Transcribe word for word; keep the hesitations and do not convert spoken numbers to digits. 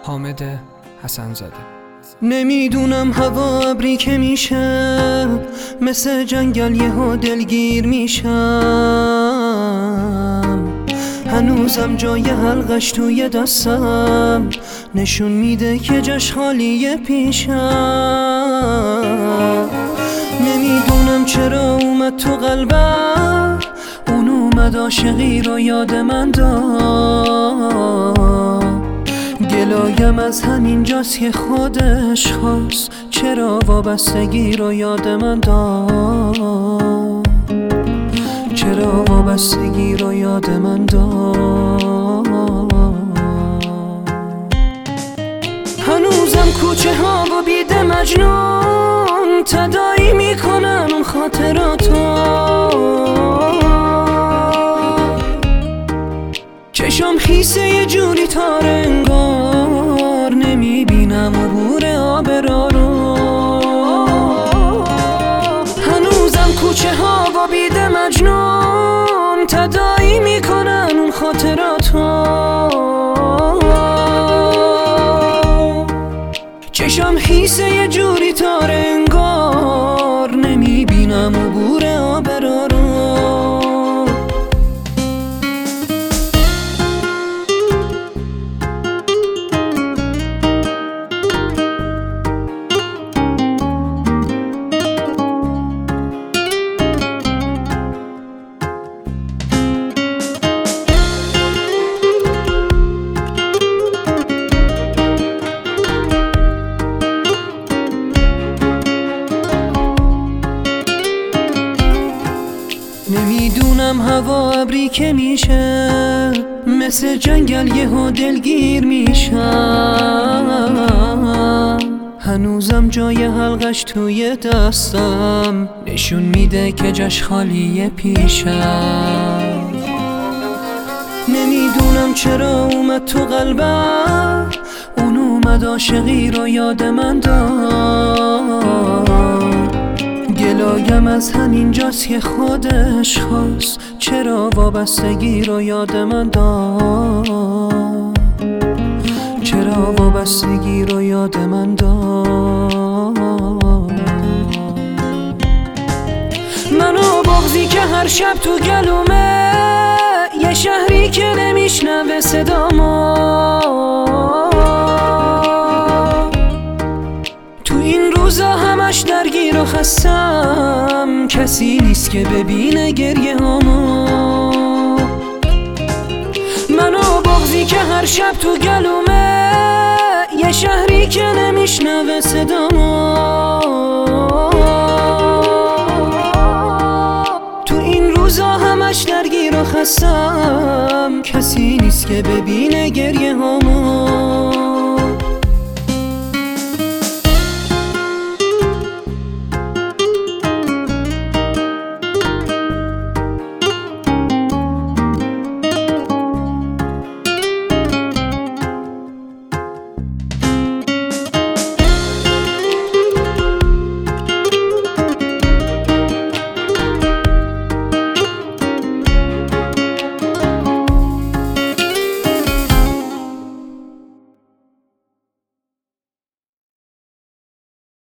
حامد حسن‌زاده. نمیدونم هوا ابری که میشه، مثل جنگل یهو دلگیر میشم. هنوزم جای حلقش توی دستم، نشون میده که جاش خالیه پیشم. نمیدونم چرا اومد تو قلبم، اون اومد عاشقی رو یاد من داد. گلایم از همین جاست که خودش خواست، چرا وابستگی رو یاد من داد، چرا وابستگی رو یاد من داد. هنوزم کوچه ها و بید مجنون تداعی میکنن اون خاطراتو. چشم خیسه یه جوری تار انگار، نمیبینم عبور آبرا رو. هنوزم کوچه ها و بید مجنون تداعی میکنن اون خاطراتو. چشم خیسه یه جوری تار انگار، نمیبینم عبور آبرا رو. نمیدونم هوا ابری که میشه، مثل جنگل یهو دلگیر میشم. هنوزم جای حلقش توی دستم، نشون میده که جاش خالیه پیشم. نمیدونم چرا اومد تو قلبم، اون اومد عاشقی رو یاد من داد. گلایم از همین جاست که خودش خواست، چرا وابستگی رو یاد من داد، چرا وابستگی رو یاد من داد. منو بغضی که هر شب تو گلومه، یه شهری که نمیشنوه صدامو. تو این روزا همش درگیر و خستم، کسی نیست که ببینه گریه هامو. منو بغضی که هر شب تو گلومه، یه شهری که نمیشنوه صدامو. تو این روزا همش درگیر و خستم، کسی نیست که ببینه گریه هامو.